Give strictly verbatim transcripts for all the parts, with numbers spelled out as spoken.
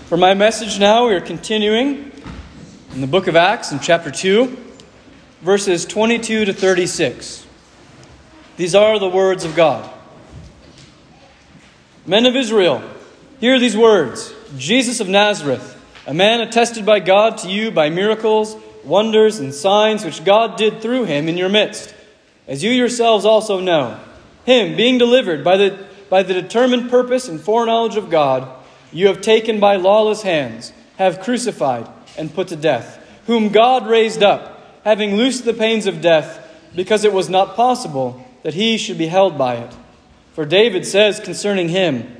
For my message now, we are continuing in the book of Acts in chapter two, verses twenty-two to thirty-six. These are the words of God. Men of Israel, hear these words. Jesus of Nazareth, a man attested by God to you by miracles, wonders, and signs which God did through him in your midst, as you yourselves also know. Him, being delivered by the, by the determined purpose and foreknowledge of God, you have taken by lawless hands, have crucified and put to death, whom God raised up, having loosed the pains of death, because it was not possible that he should be held by it. For David says concerning him,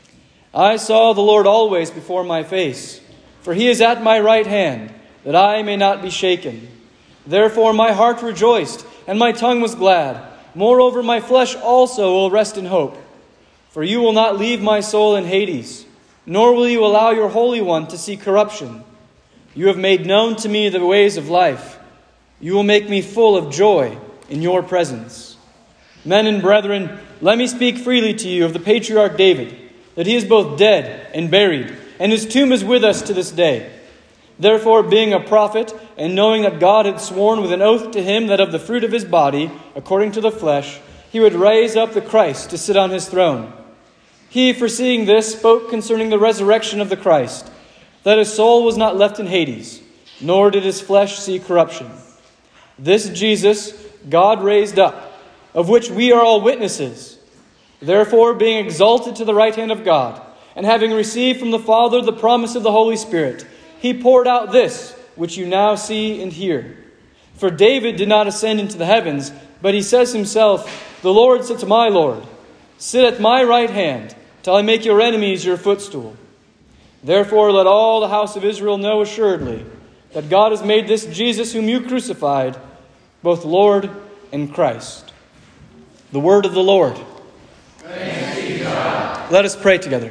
I saw the Lord always before my face, for he is at my right hand, that I may not be shaken. Therefore my heart rejoiced, and my tongue was glad. Moreover, my flesh also will rest in hope. For you will not leave my soul in Hades, nor will you allow your Holy One to see corruption. You have made known to me the ways of life. You will make me full of joy in your presence. Men and brethren, let me speak freely to you of the patriarch David, that he is both dead and buried, and his tomb is with us to this day. Therefore, being a prophet, and knowing that God had sworn with an oath to him that of the fruit of his body, according to the flesh, he would raise up the Christ to sit on his throne. He, foreseeing this, spoke concerning the resurrection of the Christ, that his soul was not left in Hades, nor did his flesh see corruption. This Jesus God raised up, of which we are all witnesses. Therefore, being exalted to the right hand of God, and having received from the Father the promise of the Holy Spirit, he poured out this, which you now see and hear. For David did not ascend into the heavens, but he says himself, the Lord said to my Lord, sit at my right hand, till I make your enemies your footstool. Therefore let all the house of Israel know assuredly, that God has made this Jesus whom you crucified, both Lord and Christ. The word of the Lord. Thanks be to God. Let us pray together.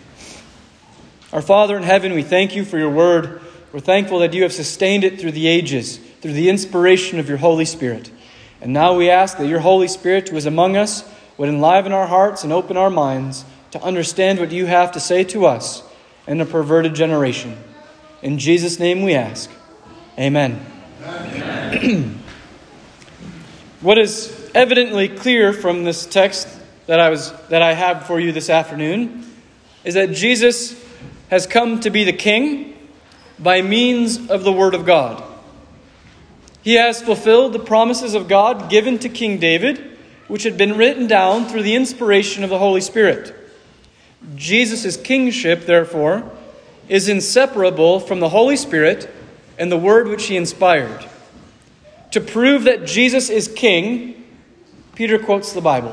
Our Father in heaven, we thank you for your word. We're thankful that you have sustained it through the ages, through the inspiration of your Holy Spirit. And now we ask that your Holy Spirit, who is among us, would enliven our hearts and open our minds to understand what you have to say to us in a perverted generation. In Jesus' name we ask. Amen. Amen. What is evidently clear from this text that I was that I have for you this afternoon is that Jesus has come to be the king by means of the word of God. He has fulfilled the promises of God given to King David, which had been written down through the inspiration of the Holy Spirit. Jesus' kingship, therefore, is inseparable from the Holy Spirit and the word which he inspired. To prove that Jesus is king, Peter quotes the Bible,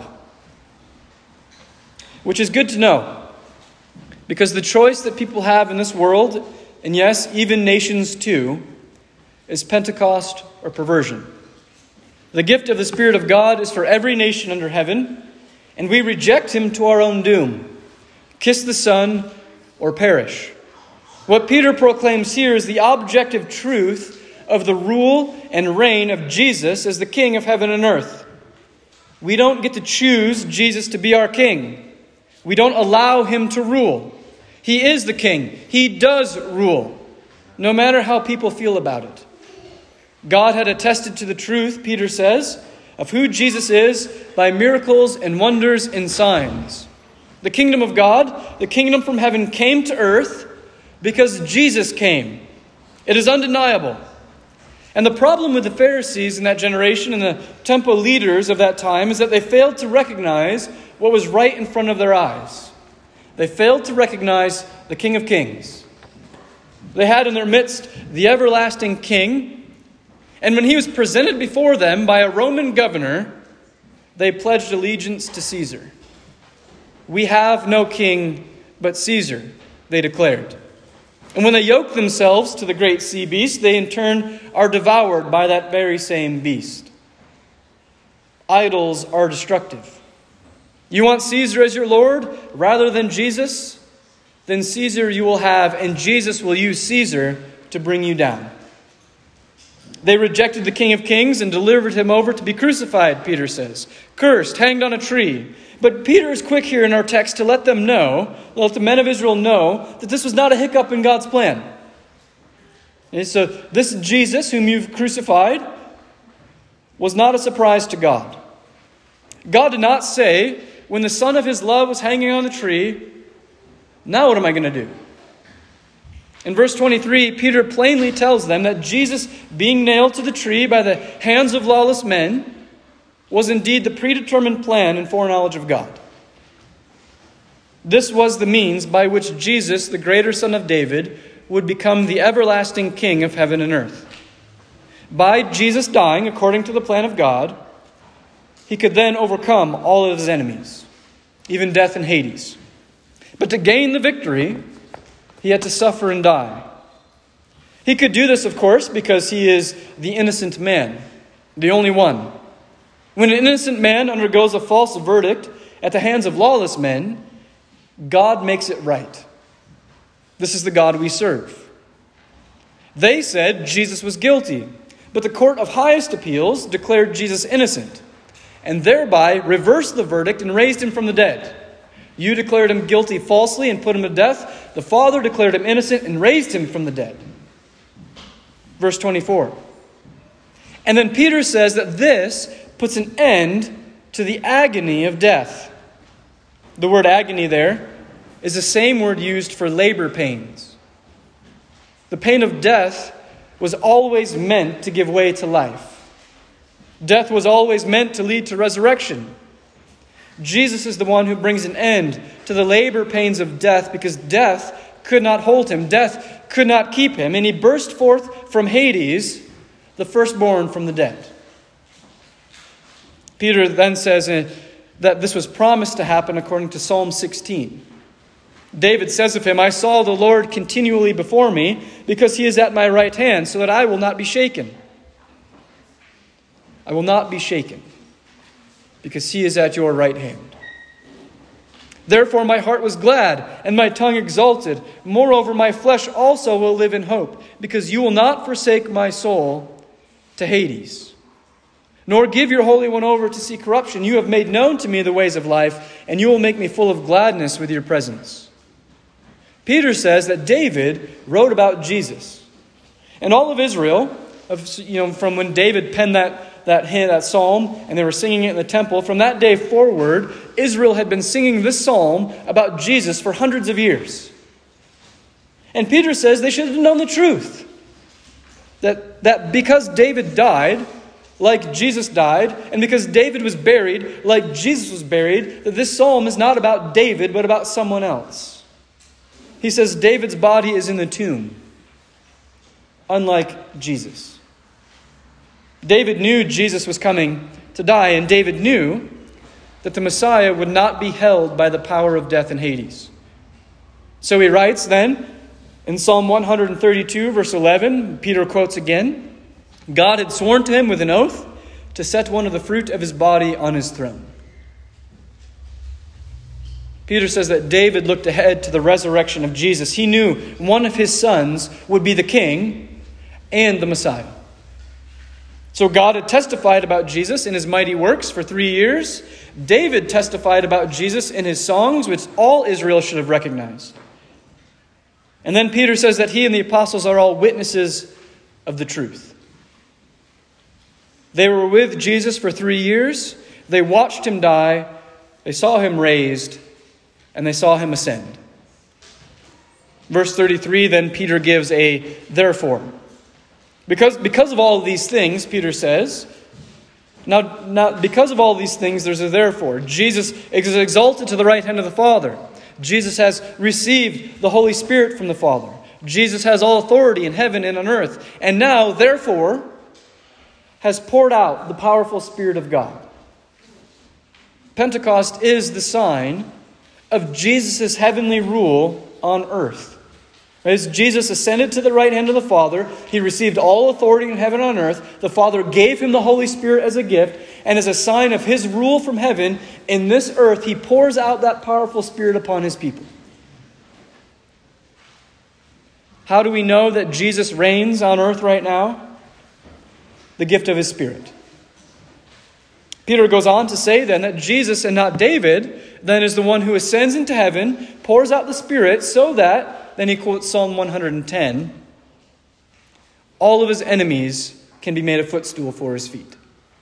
which is good to know, because the choice that people have in this world, and yes, even nations too, is Pentecost or perversion. The gift of the Spirit of God is for every nation under heaven, and we reject him to our own doom. Kiss the Son or perish. What Peter proclaims here is the objective truth of the rule and reign of Jesus as the King of heaven and earth. We don't get to choose Jesus to be our king. We don't allow him to rule. He is the king. He does rule, no matter how people feel about it. God had attested to the truth, Peter says, of who Jesus is by miracles and wonders and signs. The kingdom of God, the kingdom from heaven, came to earth because Jesus came. It is undeniable. And the problem with the Pharisees in that generation and the temple leaders of that time is that they failed to recognize what was right in front of their eyes. They failed to recognize the King of Kings. They had in their midst the everlasting King, and when he was presented before them by a Roman governor, they pledged allegiance to Caesar. We have no king but Caesar, they declared. And when they yoke themselves to the great sea beast, they in turn are devoured by that very same beast. Idols are destructive. You want Caesar as your Lord rather than Jesus? Then Caesar you will have, and Jesus will use Caesar to bring you down. They rejected the King of Kings and delivered him over to be crucified, Peter says. Cursed, hanged on a tree. But Peter is quick here in our text to let them know, let the men of Israel know, that this was not a hiccup in God's plan. And so this Jesus whom you've crucified was not a surprise to God. God did not say, when the Son of his love was hanging on the tree, now what am I going to do? In verse twenty-three, Peter plainly tells them that Jesus, being nailed to the tree by the hands of lawless men, was indeed the predetermined plan and foreknowledge of God. This was the means by which Jesus, the greater Son of David, would become the everlasting King of heaven and earth. By Jesus dying according to the plan of God, he could then overcome all of his enemies, even death and Hades. But to gain the victory, he had to suffer and die. He could do this, of course, because he is the innocent man, the only one. When an innocent man undergoes a false verdict at the hands of lawless men, God makes it right. This is the God we serve. They said Jesus was guilty, but the court of highest appeals declared Jesus innocent, and thereby reversed the verdict and raised him from the dead. You declared him guilty falsely and put him to death. The Father declared him innocent and raised him from the dead. Verse twenty-four. And then Peter says that this puts an end to the agony of death. The word agony there is the same word used for labor pains. The pain of death was always meant to give way to life. Death was always meant to lead to resurrection. Jesus is the one who brings an end to the labor pains of death because death could not hold him. Death could not keep him. And he burst forth from Hades, the firstborn from the dead. Peter then says that this was promised to happen according to Psalm sixteen. David says of him, I saw the Lord continually before me because he is at my right hand so that I will not be shaken. I will not be shaken because he is at your right hand. Therefore my heart was glad and my tongue exulted. Moreover, my flesh also will live in hope because you will not forsake my soul to Hades, nor give your Holy One over to see corruption. You have made known to me the ways of life, and you will make me full of gladness with your presence. Peter says that David wrote about Jesus. And all of Israel, you know, from when David penned that, that hymn, that psalm, and they were singing it in the temple, from that day forward, Israel had been singing this psalm about Jesus for hundreds of years. And Peter says they should have known the truth. That, that because David died, like Jesus died, and because David was buried, like Jesus was buried, that this psalm is not about David, but about someone else. He says David's body is in the tomb, unlike Jesus. David knew Jesus was coming to die, and David knew that the Messiah would not be held by the power of death and Hades. So he writes then, in Psalm one thirty-two, verse eleven, Peter quotes again, God had sworn to him with an oath to set one of the fruit of his body on his throne. Peter says that David looked ahead to the resurrection of Jesus. He knew one of his sons would be the king and the Messiah. So God had testified about Jesus in his mighty works for three years. David testified about Jesus in his songs, which all Israel should have recognized. And then Peter says that he and the apostles are all witnesses of the truth. They were with Jesus for three years. They watched him die. They saw him raised. And they saw him ascend. Verse thirty-three, then Peter gives a therefore. Because, because of all of these things, Peter says, now, now because of all these things, there's a therefore. Jesus is exalted to the right hand of the Father. Jesus has received the Holy Spirit from the Father. Jesus has all authority in heaven and on earth. And now, therefore, has poured out the powerful Spirit of God. Pentecost is the sign of Jesus' heavenly rule on earth. As Jesus ascended to the right hand of the Father, he received all authority in heaven and on earth. The Father gave him the Holy Spirit as a gift, and as a sign of his rule from heaven, in this earth, he pours out that powerful Spirit upon his people. How do we know that Jesus reigns on earth right now? the gift of his Spirit. Peter goes on to say then that Jesus and not David then is the one who ascends into heaven, pours out the Spirit so that, then he quotes Psalm one hundred ten, all of his enemies can be made a footstool for his feet.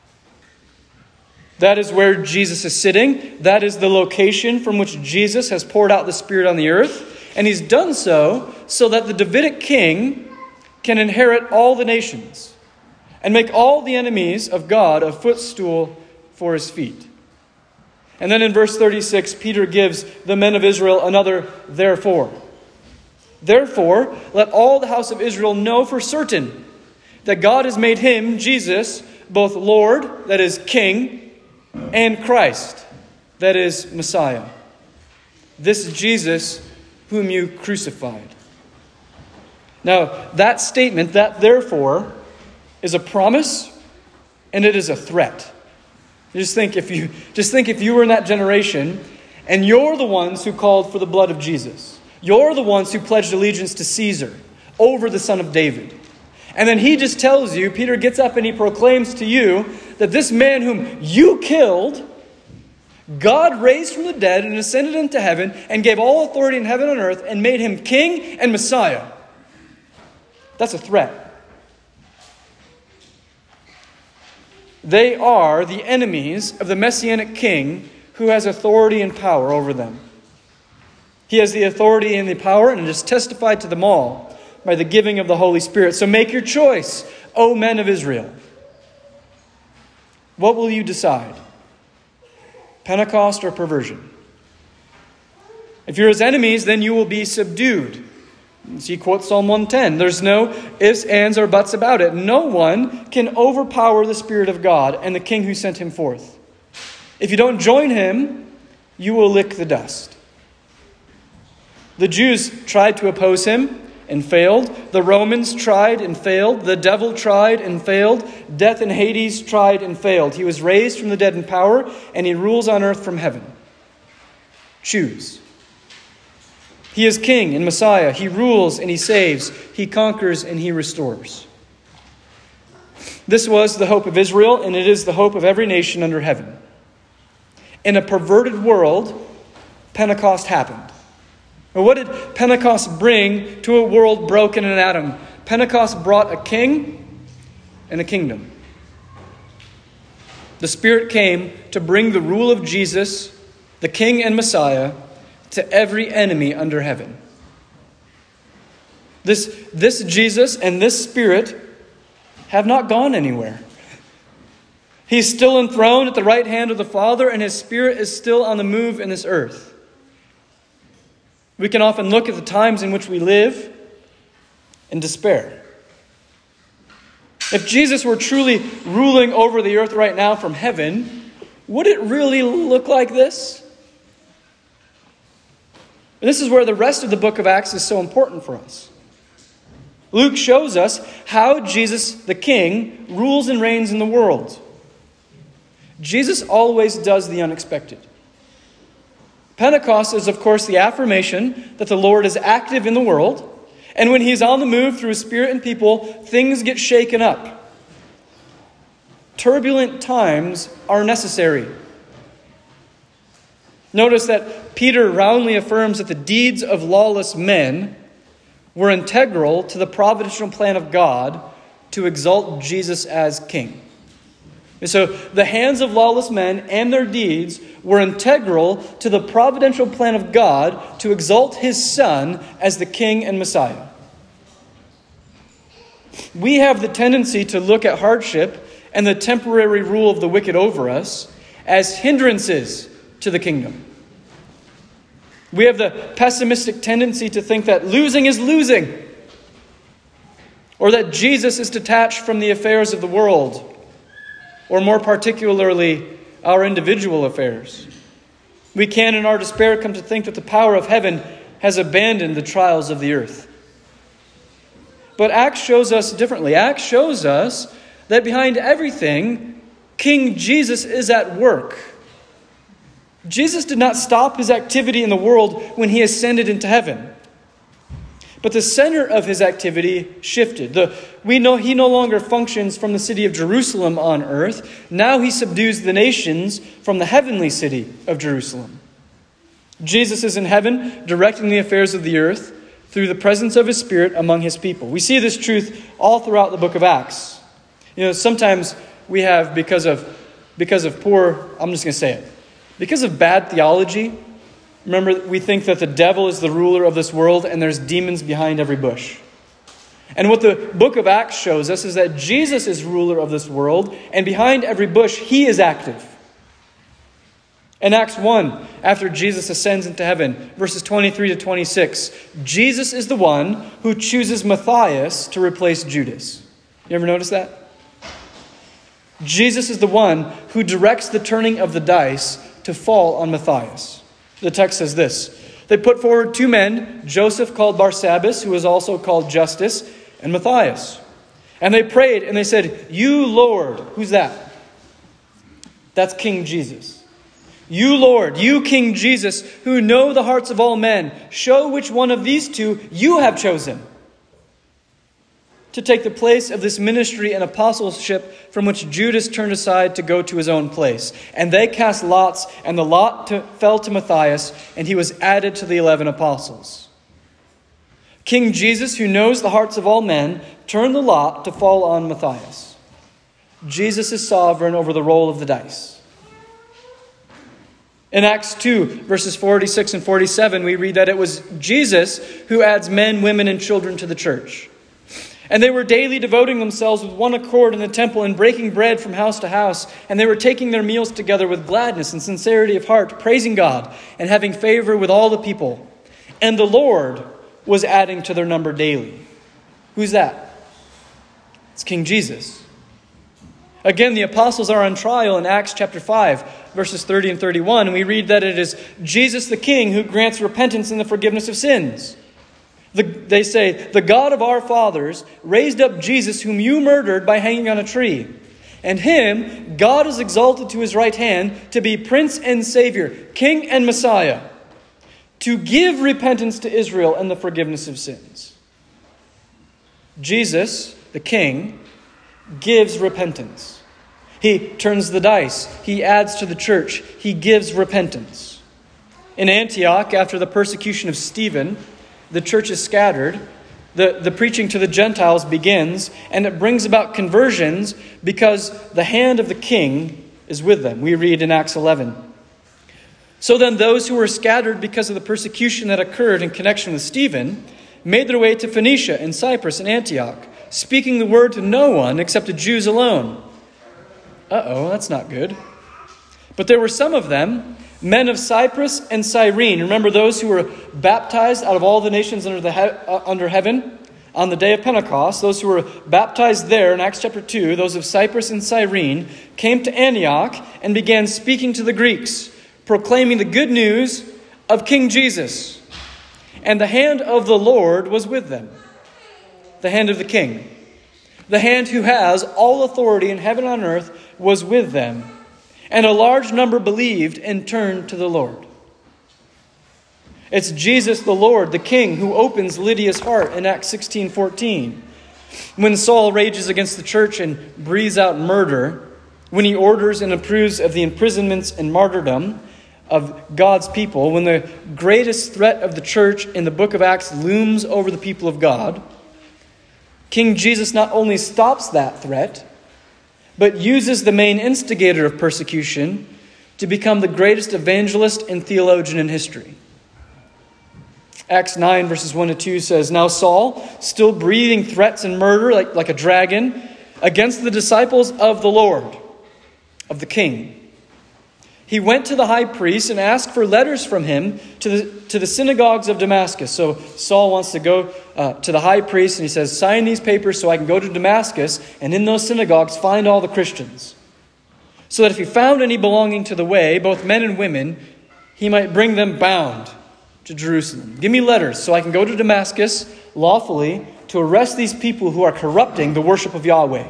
That is where Jesus is sitting. That is the location from which Jesus has poured out the Spirit on the earth. And he's done so so that the Davidic king can inherit all the nations and make all the enemies of God a footstool for his feet. And then in verse thirty-six, Peter gives the men of Israel another therefore. Therefore, let all the house of Israel know for certain that God has made him, Jesus, both Lord, that is King, and Christ, that is Messiah. This Jesus whom you crucified. Now, that statement, that therefore, is a promise and it is a threat. Just think if you just think if you were in that generation and you're the ones who called for the blood of Jesus. You're the ones who pledged allegiance to Caesar over the son of David. And then he just tells you, Peter gets up and he proclaims to you that this man whom you killed, God raised from the dead and ascended into heaven and gave all authority in heaven and earth and made him king and Messiah. That's a threat. They are the enemies of the Messianic king who has authority and power over them. He has the authority and the power, and it is testified to them all by the giving of the Holy Spirit. So make your choice, O men of Israel. What will you decide? Pentecost or perversion? If you're his enemies, then you will be subdued. So he quotes Psalm one ten. There's no ifs, ands, or buts about it. No one can overpower the Spirit of God and the King who sent him forth. If you don't join him, you will lick the dust. The Jews tried to oppose him and failed. The Romans tried and failed. The devil tried and failed. Death and Hades tried and failed. He was raised from the dead in power, and he rules on earth from heaven. Choose. He is King and Messiah. He rules and he saves. He conquers and he restores. This was the hope of Israel, and it is the hope of every nation under heaven. In a perverted world, Pentecost happened. What did Pentecost bring to a world broken in Adam? Pentecost brought a king and a kingdom. The Spirit came to bring the rule of Jesus, the King and Messiah, to every enemy under heaven. This, this Jesus and this Spirit have not gone anywhere. He's still enthroned at the right hand of the Father, and his Spirit is still on the move in this earth. We can often look at the times in which we live and despair. If Jesus were truly ruling over the earth right now from heaven, would it really look like this? And this is where the rest of the book of Acts is so important for us. Luke shows us how Jesus, the King, rules and reigns in the world. Jesus always does the unexpected. Pentecost is, of course, the affirmation that the Lord is active in the world. And when he's on the move through his Spirit and people, things get shaken up. Turbulent times are necessary. Notice that Peter roundly affirms that the deeds of lawless men were integral to the providential plan of God to exalt Jesus as King. And so the hands of lawless men and their deeds were integral to the providential plan of God to exalt his Son as the King and Messiah. We have the tendency to look at hardship and the temporary rule of the wicked over us as hindrances to the kingdom. We have the pessimistic tendency to think that losing is losing, or that Jesus is detached from the affairs of the world, or more particularly, our individual affairs. We can, in our despair, come to think that the power of heaven has abandoned the trials of the earth. But Acts shows us differently. Acts shows us that behind everything, King Jesus is at work. Jesus did not stop his activity in the world when he ascended into heaven. But the center of his activity shifted. The, we know he no longer functions from the city of Jerusalem on earth. Now he subdues the nations from the heavenly city of Jerusalem. Jesus is in heaven, directing the affairs of the earth through the presence of his Spirit among his people. We see this truth all throughout the book of Acts. You know, sometimes we have, because of, because of poor, I'm just going to say it, because of bad theology. Remember, we think that the devil is the ruler of this world and there's demons behind every bush. And what the book of Acts shows us is that Jesus is ruler of this world, and behind every bush, he is active. In Acts one, after Jesus ascends into heaven, verses twenty-three to twenty-six, Jesus is the one who chooses Matthias to replace Judas. You ever notice that? Jesus is the one who directs the turning of the dice to fall on Matthias. The text says this: they put forward two men, Joseph called Barsabbas, who was also called Justus, and Matthias. And they prayed and they said, "You, Lord," who's that? That's King Jesus. "You, Lord, you, King Jesus, who know the hearts of all men, show which one of these two you have chosen to take the place of this ministry and apostleship from which Judas turned aside to go to his own place." And they cast lots, and the lot to, fell to Matthias, and he was added to the eleven apostles. King Jesus, who knows the hearts of all men, turned the lot to fall on Matthias. Jesus is sovereign over the roll of the dice. In Acts two, verses forty-six and forty-seven, we read that it was Jesus who adds men, women, and children to the church. And they were daily devoting themselves with one accord in the temple and breaking bread from house to house. And they were taking their meals together with gladness and sincerity of heart, praising God and having favor with all the people. And the Lord was adding to their number daily. Who's that? It's King Jesus. Again, the apostles are on trial in Acts chapter five, verses thirty and thirty-one. And we read that it is Jesus the King who grants repentance and the forgiveness of sins. The, they say, "The God of our fathers raised up Jesus, whom you murdered by hanging on a tree. And him God has exalted to his right hand to be Prince and Savior, King and Messiah, to give repentance to Israel and the forgiveness of sins." Jesus, the King, gives repentance. He turns the dice. He adds to the church. He gives repentance. In Antioch, after the persecution of Stephen, the church is scattered. The, the preaching to the Gentiles begins, and it brings about conversions because the hand of the king is with them. We read in Acts eleven. "So then those who were scattered because of the persecution that occurred in connection with Stephen made their way to Phoenicia and Cyprus and Antioch, speaking the word to no one except to Jews alone." Uh-oh, that's not good. "But there were some of them, men of Cyprus and Cyrene." Remember those who were baptized out of all the nations under the he- uh, under heaven on the day of Pentecost. Those who were baptized there in Acts chapter two, those of Cyprus and Cyrene, came to Antioch and began speaking to the Greeks, proclaiming the good news of King Jesus. And the hand of the Lord was with them. The hand of the King. The hand who has all authority in heaven and on earth was with them. And a large number believed and turned to the Lord. It's Jesus the Lord, the King, who opens Lydia's heart in Acts sixteen fourteen. When Saul rages against the church and breathes out murder, when he orders and approves of the imprisonments and martyrdom of God's people, when the greatest threat of the church in the book of Acts looms over the people of God, King Jesus not only stops that threat, but uses the main instigator of persecution to become the greatest evangelist and theologian in history. Acts nine verses one to two says, "Now Saul, still breathing threats and murder like, like a dragon, against the disciples of the Lord, of the King, he went to the high priest and asked for letters from him to the, to the synagogues of Damascus." So Saul wants to go uh, to the high priest and he says, "Sign these papers so I can go to Damascus and in those synagogues find all the Christians, so that if he found any belonging to the way, both men and women, he might bring them bound to Jerusalem. Give me letters so I can go to Damascus lawfully to arrest these people who are corrupting the worship of Yahweh."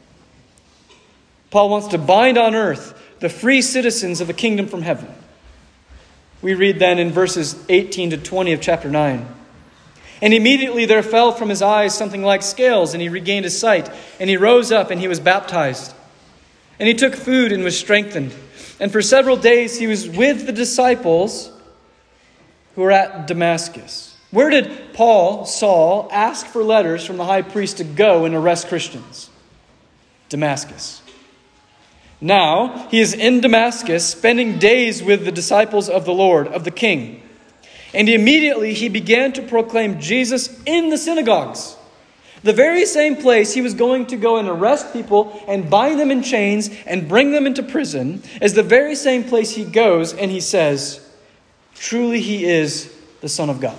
Paul wants to bind on earth the free citizens of the kingdom from heaven. We read then in verses eighteen to twenty of chapter nine. And immediately there fell from his eyes something like scales, and he regained his sight. And he rose up, and he was baptized. And he took food and was strengthened. And for several days he was with the disciples who were at Damascus. Where did Paul, Saul, ask for letters from the high priest to go and arrest Christians? Damascus. Now he is in Damascus, spending days with the disciples of the Lord, of the King. And immediately he began to proclaim Jesus in the synagogues. The very same place he was going to go and arrest people and bind them in chains and bring them into prison is the very same place he goes and he says, truly he is the Son of God.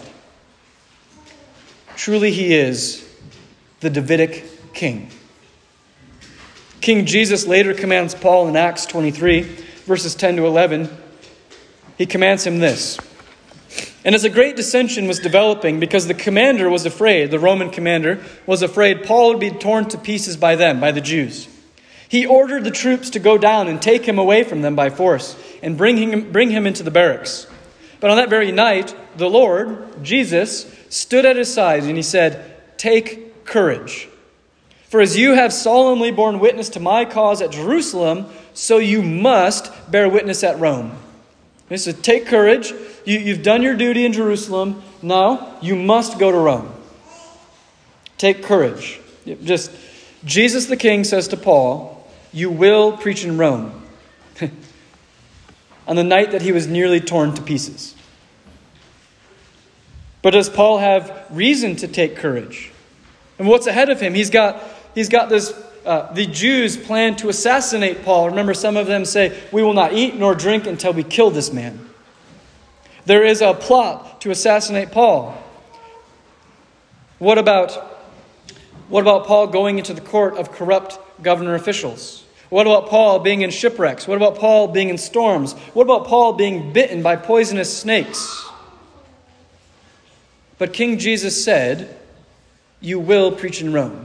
Truly he is the Davidic King. King Jesus later commands Paul in Acts twenty-three, verses ten to eleven. He commands him this. And as a great dissension was developing, because the commander was afraid, the Roman commander was afraid Paul would be torn to pieces by them, by the Jews, he ordered the troops to go down and take him away from them by force and bring him, bring him into the barracks. But on that very night, the Lord, Jesus, stood at his side and he said, "Take courage. For as you have solemnly borne witness to my cause at Jerusalem, so you must bear witness at Rome." He said, take courage. You, you've done your duty in Jerusalem. Now you must go to Rome. Take courage. Just Jesus the King says to Paul, you will preach in Rome. On the night that he was nearly torn to pieces. But does Paul have reason to take courage? And what's ahead of him? He's got he's got this. Uh, the Jews plan to assassinate Paul. Remember, some of them say, we will not eat nor drink until we kill this man. There is a plot to assassinate Paul. What about, what about Paul going into the court of corrupt governor officials? What about Paul being in shipwrecks? What about Paul being in storms? What about Paul being bitten by poisonous snakes? But King Jesus said, you will preach in Rome.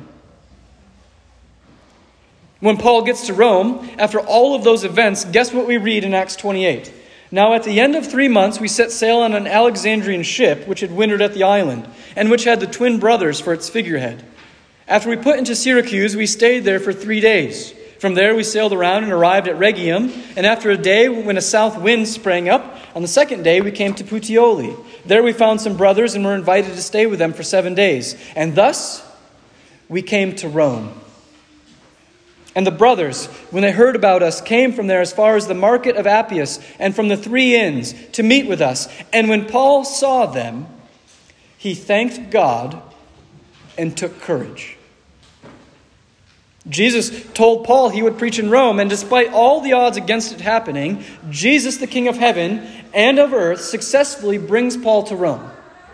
When Paul gets to Rome, after all of those events, guess what we read in Acts twenty-eight? Now at the end of three months, we set sail on an Alexandrian ship, which had wintered at the island, and which had the twin brothers for its figurehead. After we put into Syracuse, we stayed there for three days. From there, we sailed around and arrived at Rhegium, and after a day, when a south wind sprang up, on the second day, we came to Puteoli. There we found some brothers and were invited to stay with them for seven days. And thus, we came to Rome. And the brothers, when they heard about us, came from there as far as the market of Appius and from the three inns to meet with us. And when Paul saw them, he thanked God and took courage. Jesus told Paul he would preach in Rome, and despite all the odds against it happening, Jesus, the King of heaven and of earth, successfully brings Paul to Rome.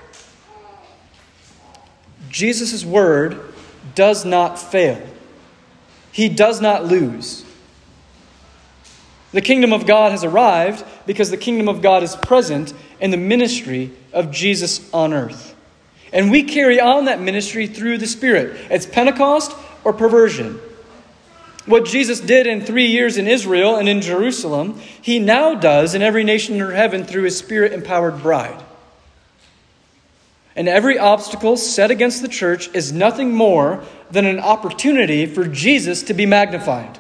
Jesus' word does not fail. He does not lose. The kingdom of God has arrived because the kingdom of God is present in the ministry of Jesus on earth. And we carry on that ministry through the Spirit. It's Pentecost or perversion. What Jesus did in three years in Israel and in Jerusalem, he now does in every nation under heaven through his Spirit-empowered bride. And every obstacle set against the church is nothing more than an opportunity for Jesus to be magnified.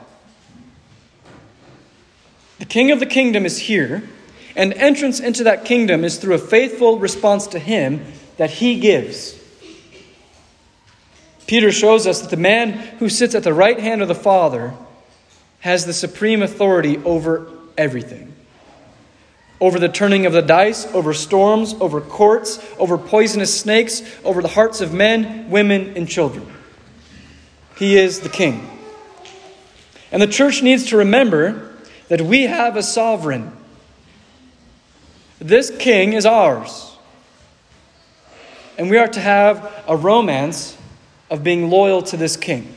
The King of the kingdom is here, and entrance into that kingdom is through a faithful response to him that he gives. Peter shows us that the man who sits at the right hand of the Father has the supreme authority over everything. Over the turning of the dice, over storms, over courts, over poisonous snakes, over the hearts of men, women, and children. He is the King. And the church needs to remember that we have a sovereign. This King is ours. And we are to have a romance of being loyal to this King.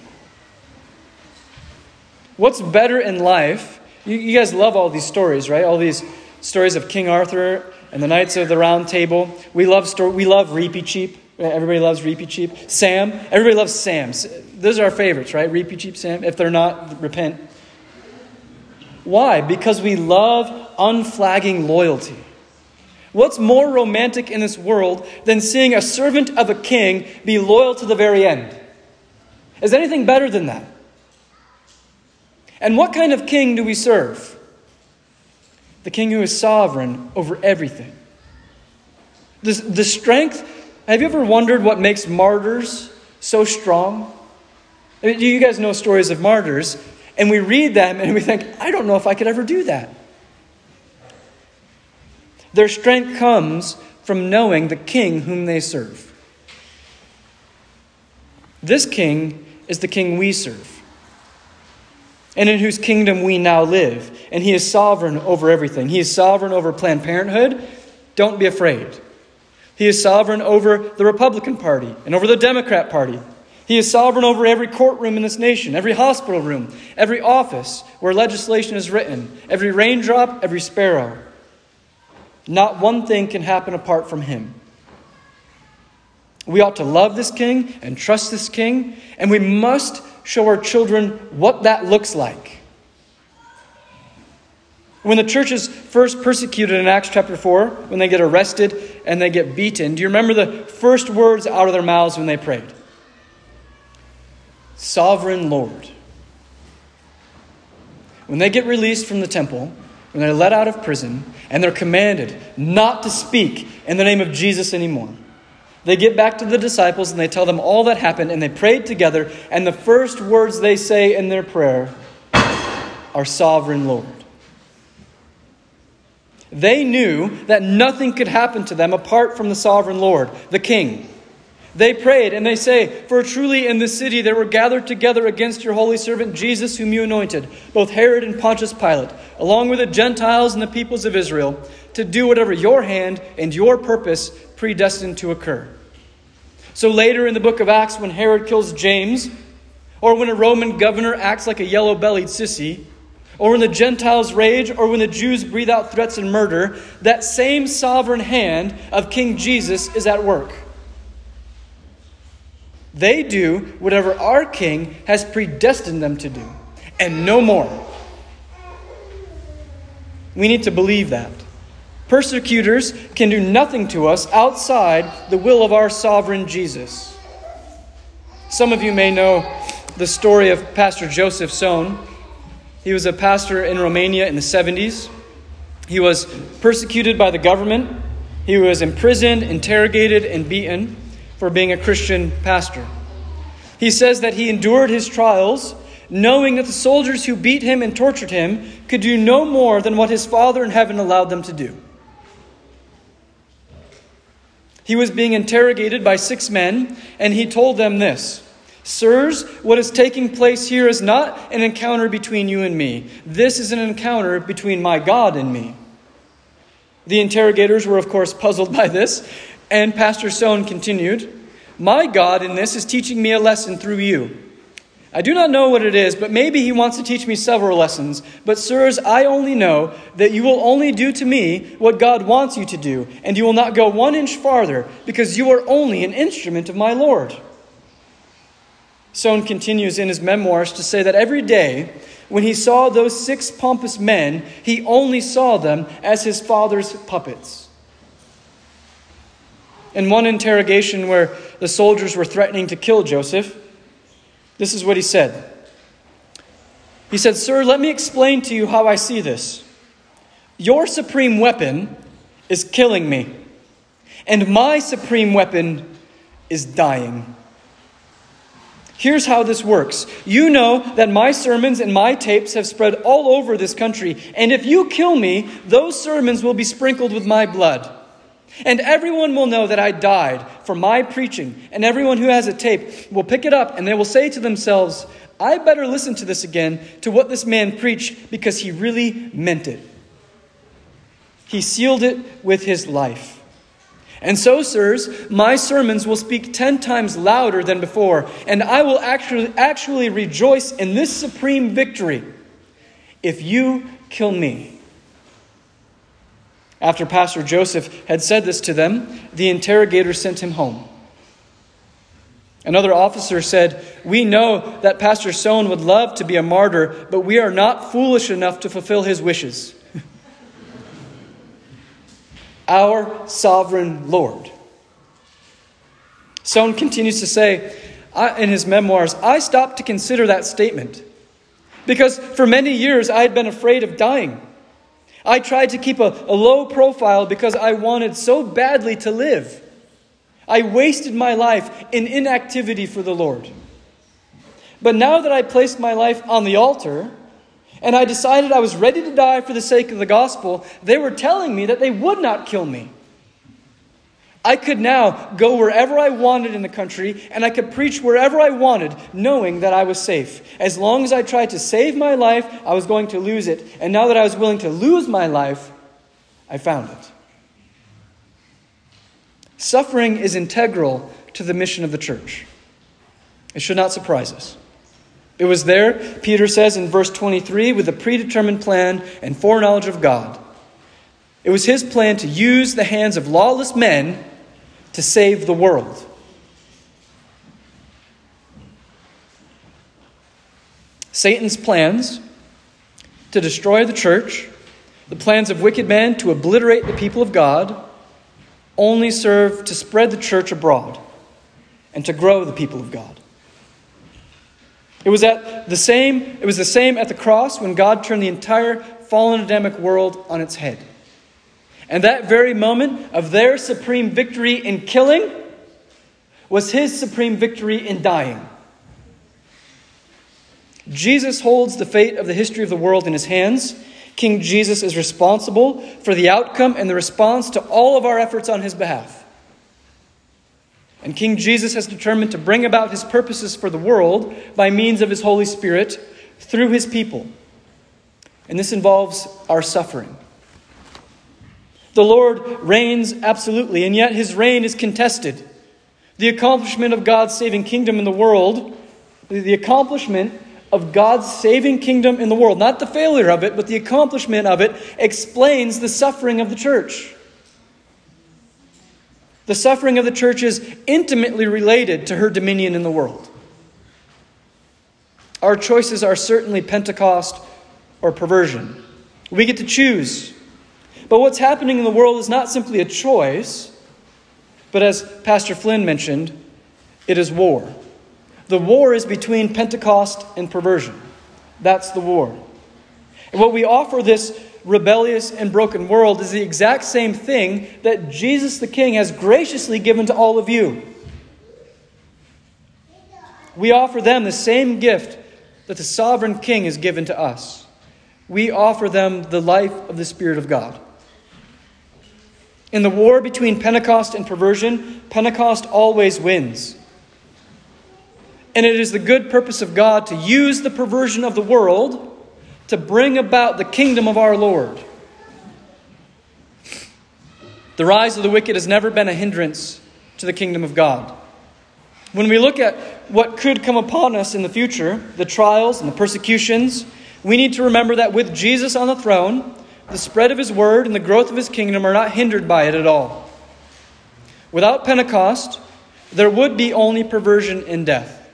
What's better in life? You, you guys love all these stories, right? All these stories of King Arthur and the Knights of the Round Table. We love story. We love Reepicheep. Everybody loves Reepicheep. Sam. Everybody loves Sam. Those are our favorites, right? Reepicheep, Sam. If they're not, repent. Why? Because we love unflagging loyalty. What's more romantic in this world than seeing a servant of a king be loyal to the very end? Is anything better than that? And what kind of king do we serve? The king who is sovereign over everything. The, the strength, have you ever wondered what makes martyrs so strong? I mean, you guys know stories of martyrs, and we read them and we think, I don't know if I could ever do that. Their strength comes from knowing the king whom they serve. This king is the king we serve, and in whose kingdom we now live. And he is sovereign over everything. He is sovereign over Planned Parenthood. Don't be afraid. He is sovereign over the Republican Party and over the Democrat Party. He is sovereign over every courtroom in this nation, every hospital room, every office where legislation is written, every raindrop, every sparrow. Not one thing can happen apart from him. We ought to love this king and trust this king, and we must show our children what that looks like. When the church is first persecuted in Acts chapter four, when they get arrested and they get beaten, do you remember the first words out of their mouths when they prayed? Sovereign Lord. When they get released from the temple, when they're let out of prison, and they're commanded not to speak in the name of Jesus anymore, they get back to the disciples and they tell them all that happened, and they prayed together, and the first words they say in their prayer are Sovereign Lord. They knew that nothing could happen to them apart from the Sovereign Lord, the King. They prayed and they say, for truly in this city there were gathered together against your holy servant Jesus, whom you anointed, both Herod and Pontius Pilate, along with the Gentiles and the peoples of Israel, to do whatever your hand and your purpose predestined to occur. So later in the book of Acts, when Herod kills James, or when a Roman governor acts like a yellow-bellied sissy, or when the Gentiles rage, or when the Jews breathe out threats and murder, that same sovereign hand of King Jesus is at work. They do whatever our King has predestined them to do, and no more. We need to believe that. Persecutors can do nothing to us outside the will of our sovereign Jesus. Some of you may know the story of Pastor Joseph Sohn. He was a pastor in Romania in the seventies. He was persecuted by the government. He was imprisoned, interrogated, and beaten for being a Christian pastor. He says that he endured his trials, knowing that the soldiers who beat him and tortured him could do no more than what his Father in heaven allowed them to do. He was being interrogated by six men, and he told them this: Sirs, what is taking place here is not an encounter between you and me. This is an encounter between my God and me. The interrogators were, of course, puzzled by this, and Pastor Sohn continued, My God in this is teaching me a lesson through you. I do not know what it is, but maybe he wants to teach me several lessons. But sirs, I only know that you will only do to me what God wants you to do, and you will not go one inch farther, because you are only an instrument of my Lord. Sohn continues in his memoirs to say that every day when he saw those six pompous men, he only saw them as his Father's puppets. In one interrogation where the soldiers were threatening to kill Joseph, this is what he said. He said, Sir, let me explain to you how I see this. Your supreme weapon is killing me, and my supreme weapon is dying. Here's how this works. You know that my sermons and my tapes have spread all over this country, and if you kill me, those sermons will be sprinkled with my blood. And everyone will know that I died for my preaching. And everyone who has a tape will pick it up and they will say to themselves, I better listen to this again, to what this man preached, because he really meant it. He sealed it with his life. And so, sirs, my sermons will speak ten times louder than before, and I will actually, actually rejoice in this supreme victory if you kill me. After Pastor Joseph had said this to them, the interrogator sent him home. Another officer said, We know that Pastor Sohn would love to be a martyr, but we are not foolish enough to fulfill his wishes. our sovereign Lord. Soane continues to say I, in his memoirs, I stopped to consider that statement because for many years I had been afraid of dying. I tried to keep a, a low profile because I wanted so badly to live. I wasted my life in inactivity for the Lord. But now that I placed my life on the altar, and I decided I was ready to die for the sake of the gospel, they were telling me that they would not kill me. I could now go wherever I wanted in the country, and I could preach wherever I wanted, knowing that I was safe. As long as I tried to save my life, I was going to lose it. And now that I was willing to lose my life, I found it. Suffering is integral to the mission of the church. It should not surprise us. It was there, Peter says in verse twenty-three, with a predetermined plan and foreknowledge of God. It was his plan to use the hands of lawless men to save the world. Satan's plans to destroy the church, the plans of wicked men to obliterate the people of God, only serve to spread the church abroad and to grow the people of God. It was at the same, it was the same at the cross when God turned the entire fallen Adamic world on its head. And that very moment of their supreme victory in killing was his supreme victory in dying. Jesus holds the fate of the history of the world in his hands. King Jesus is responsible for the outcome and the response to all of our efforts on his behalf. And King Jesus has determined to bring about his purposes for the world by means of his Holy Spirit through his people. And this involves our suffering. The Lord reigns absolutely, and yet his reign is contested. The accomplishment of God's saving kingdom in the world, the accomplishment of God's saving kingdom in the world, not the failure of it, but the accomplishment of it, explains the suffering of the church. The suffering of the church is intimately related to her dominion in the world. Our choices are certainly Pentecost or perversion. We get to choose. But what's happening in the world is not simply a choice, but as Pastor Flynn mentioned, it is war. The war is between Pentecost and perversion. That's the war. And what we offer this rebellious and broken world is the exact same thing that Jesus the King has graciously given to all of you. We offer them the same gift that the sovereign King has given to us. We offer them the life of the Spirit of God. In the war between Pentecost and perversion, Pentecost always wins. And it is the good purpose of God to use the perversion of the world to bring about the kingdom of our Lord. The rise of the wicked has never been a hindrance to the kingdom of God. When we look at what could come upon us in the future, the trials and the persecutions, we need to remember that with Jesus on the throne, the spread of his word and the growth of his kingdom are not hindered by it at all. Without Pentecost, there would be only perversion and death.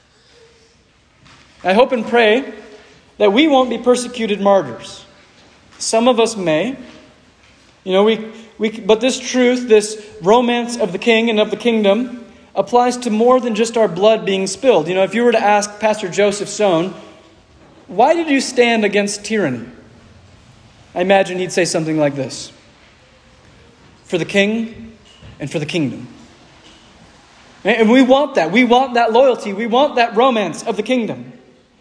I hope and pray that we won't be persecuted martyrs. Some of us may. You know, we, we, but this truth, this romance of the king and of the kingdom, applies to more than just our blood being spilled. You know, if you were to ask Pastor Joseph Soane, why did you stand against tyranny? I imagine he'd say something like this: for the king and for the kingdom. And we want that. We want that loyalty. We want that romance of the kingdom.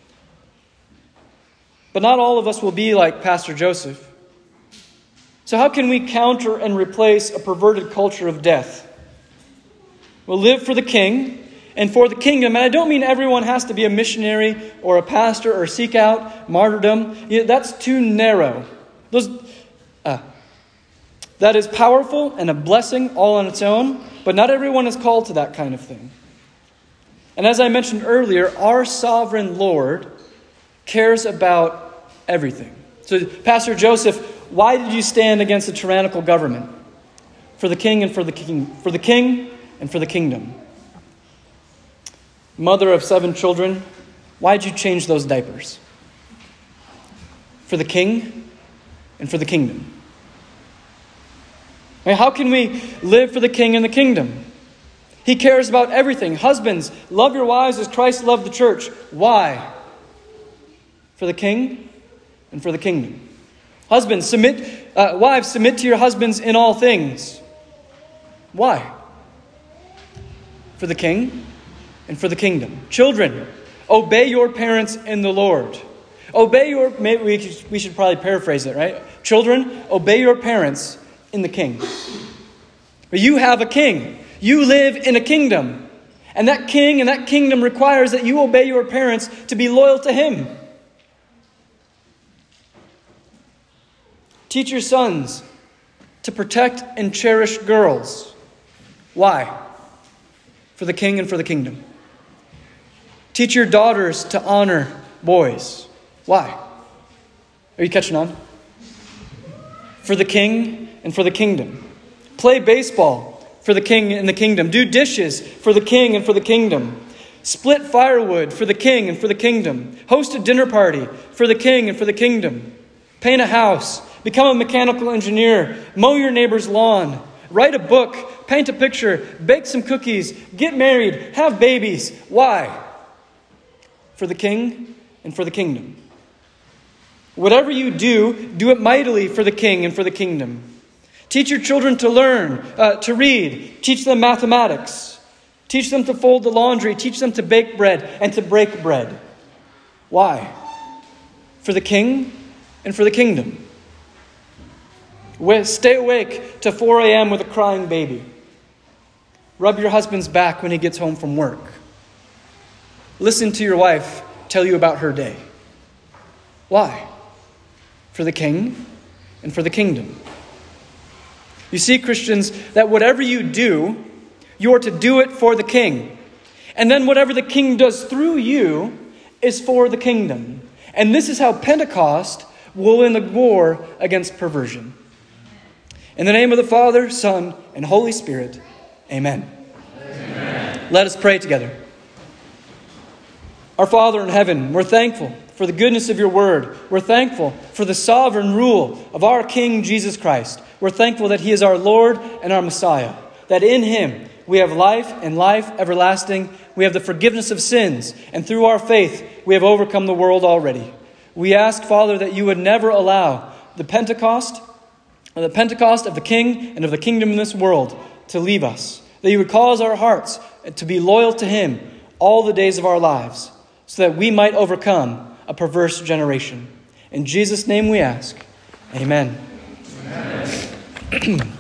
But not all of us will be like Pastor Joseph. So how can we counter and replace a perverted culture of death? We'll live for the king and for the kingdom. And I don't mean everyone has to be a missionary or a pastor or seek out martyrdom. You know, that's too narrow. Those, uh, that is powerful and a blessing all on its own, but not everyone is called to that kind of thing. And as I mentioned earlier, our sovereign Lord cares about everything. So, Pastor Joseph, why did you stand against the tyrannical government? For the king and for the king, for the king and for the kingdom. Mother of seven children, why did you change those diapers? For the king and for the kingdom. I mean, how can we live for the King and the kingdom? He cares about everything. Husbands, love your wives as Christ loved the church. Why? For the King and for the kingdom. Husbands, submit, uh, wives, submit to your husbands in all things. Why? For the King and for the kingdom. Children, obey your parents in the Lord. Obey your, maybe we should, we should probably paraphrase it, right? Children, obey your parents in the King. You have a king. You live in a kingdom. And that king and that kingdom requires that you obey your parents to be loyal to him. Teach your sons to protect and cherish girls. Why? For the king and for the kingdom. Teach your daughters to honor boys. Why? Are you catching on? For the king and for the kingdom. Play baseball for the king and the kingdom. Do dishes for the king and for the kingdom. Split firewood for the king and for the kingdom. Host a dinner party for the king and for the kingdom. Paint a house. Become a mechanical engineer. Mow your neighbor's lawn. Write a book. Paint a picture. Bake some cookies. Get married. Have babies. Why? For the king and for the kingdom. Whatever you do, do it mightily for the king and for the kingdom. Teach your children to learn, uh, to read. Teach them mathematics. Teach them to fold the laundry. Teach them to bake bread and to break bread. Why? For the king and for the kingdom. Stay awake to four a.m. with a crying baby. Rub your husband's back when he gets home from work. Listen to your wife tell you about her day. Why? For the king and for the kingdom. You see, Christians, that whatever you do, you are to do it for the king. And then whatever the king does through you is for the kingdom. And this is how Pentecost will win the war against perversion. In the name of the Father, Son, and Holy Spirit, amen. Amen. Let us pray together. Our Father in heaven, we're thankful for the goodness of your word. We're thankful for the sovereign rule of our King Jesus Christ. We're thankful that he is our Lord and our Messiah, that in him we have life and life everlasting. We have the forgiveness of sins, and through our faith we have overcome the world already. We ask, Father, that you would never allow the Pentecost, or the Pentecost of the King and of the kingdom in this world to leave us, that you would cause our hearts to be loyal to him all the days of our lives, so that we might overcome a perverse generation. In Jesus' name we ask. Amen. Amen.